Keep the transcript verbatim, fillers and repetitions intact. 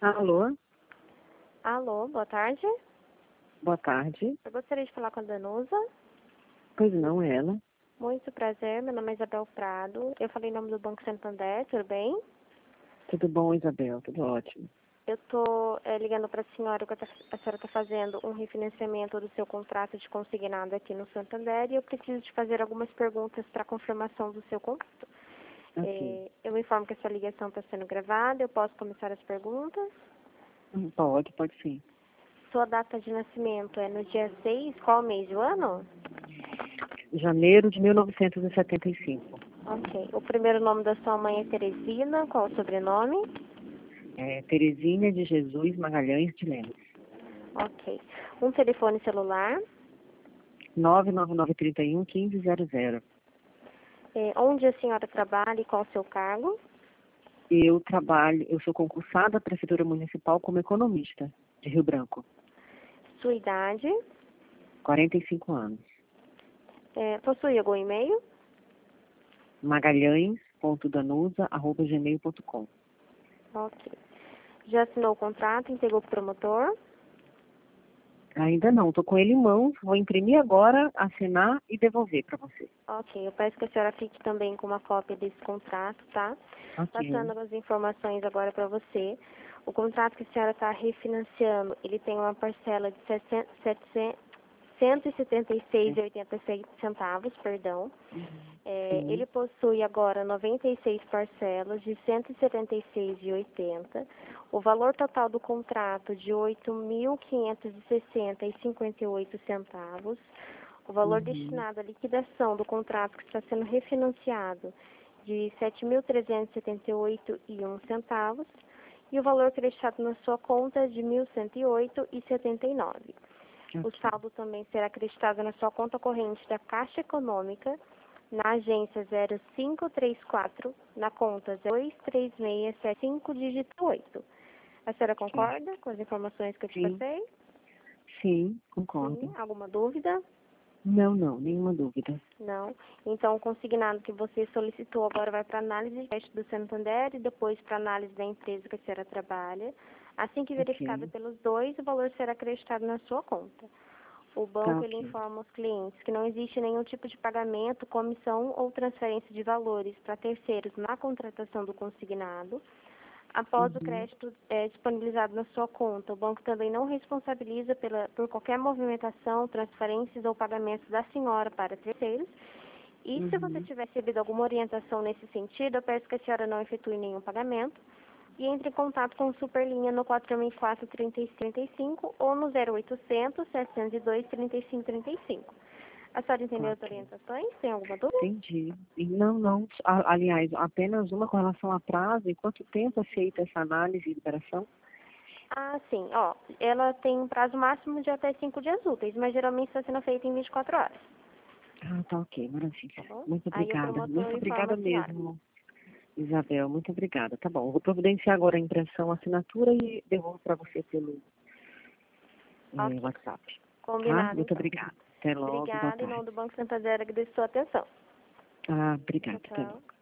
Alô, Alô, boa tarde. boa tarde. Eu gostaria de falar com a Danusa. Pois não, ela. Muito prazer, meu nome é Isabel Prado. Eu falei em nome do Banco Santander, tudo bem? Tudo bom, Isabel? Tudo ótimo. Eu estou é, ligando para a senhora, que a senhora está fazendo um refinanciamento do seu contrato de consignado aqui no Santander e eu preciso de fazer algumas perguntas para confirmação do seu contrato. Ok. É, eu informo que essa ligação está sendo gravada, eu posso começar as perguntas? Hum, Pode, pode sim. Sua data de nascimento é no dia seis, qual mês do ano? Janeiro de mil novecentos e setenta e cinco. Ok. O primeiro nome da sua mãe é Teresina, qual o sobrenome? É, Terezinha de Jesus Magalhães de Lemos. Ok. Um telefone celular. nove nove nove, três um, um cinco zero zero. É, onde a senhora trabalha e qual o seu cargo? Eu trabalho, eu sou concursada da Prefeitura Municipal como economista de Rio Branco. Sua idade. quarenta e cinco anos. É, possui algum e-mail? magalhães ponto danusa arroba gmail ponto com. Ok. Já assinou o contrato, entregou para o promotor? Ainda não, estou com ele em mãos, vou imprimir agora, assinar e devolver para você. Ok. Eu peço que a senhora fique também com uma cópia desse contrato, tá? Ok. Passando as informações agora para você. O contrato que a senhora está refinanciando, ele tem uma parcela de setecentos, cento e setenta e seis reais e oitenta e seis centavos, perdão. É, Sim. ele possui agora noventa e seis parcelas de cento e setenta e seis reais e oitenta centavos. O valor total do contrato de oito mil quinhentos e sessenta reais e cinquenta e oito centavos. O valor Uhum. destinado à liquidação do contrato que está sendo refinanciado de sete mil trezentos e setenta e oito reais e um centavos. E o valor acreditado na sua conta de mil cento e oito reais e setenta e nove centavos. O Ok. saldo também será acreditado na sua conta corrente da Caixa Econômica, na agência zero cinco três quatro, na conta dois três seis sete cinco, dígito oito. A senhora concorda com as informações que eu te Sim, passei? sim, concordo. Sim. Alguma dúvida? Não, não, nenhuma dúvida. Não. Então, o consignado que você solicitou agora vai para análise de crédito do Santander e depois para análise da empresa que a senhora trabalha. Assim que verificado Ok, pelos dois, o valor será acreditado na sua conta. O tá banco ele ok. informa os clientes que não existe nenhum tipo de pagamento, comissão ou transferência de valores para terceiros na contratação do consignado. Após o Uhum, crédito é, disponibilizado na sua conta, o banco também não responsabiliza pela, por qualquer movimentação, transferências ou pagamentos da senhora para terceiros. E se você uhum. tiver recebido alguma orientação nesse sentido, eu peço que a senhora não efetue nenhum pagamento e entre em contato com o Superlinha no quatro mil e quatro, trinta e cinco trinta e cinco ou no zero oitocentos, setecentos e dois, trinta e cinco trinta e cinco. A senhora entendeu as Ok, orientações? Tem alguma dúvida? entendi. E não, não, a- aliás, apenas uma com relação a prazo, em quanto tempo é feita essa análise e liberação? Ah, sim. Ó, ela tem um prazo máximo de até cinco dias úteis, mas geralmente está sendo feita em vinte e quatro horas. Ah, tá ok, maravilha. Tá bom? Muito Aí o obrigada, promotor muito informa obrigada a senhora. mesmo, Isabel, muito obrigada. Tá bom, eu vou providenciar agora a impressão, a assinatura e devolvo para você pelo eh, Ok. WhatsApp. Tá? Combinado, Muito então. obrigada. Até logo, boa Obrigada. Em nome tarde. do Banco Santander, agradeço a sua atenção. Ah, Tchau, obrigada, até logo. tchau.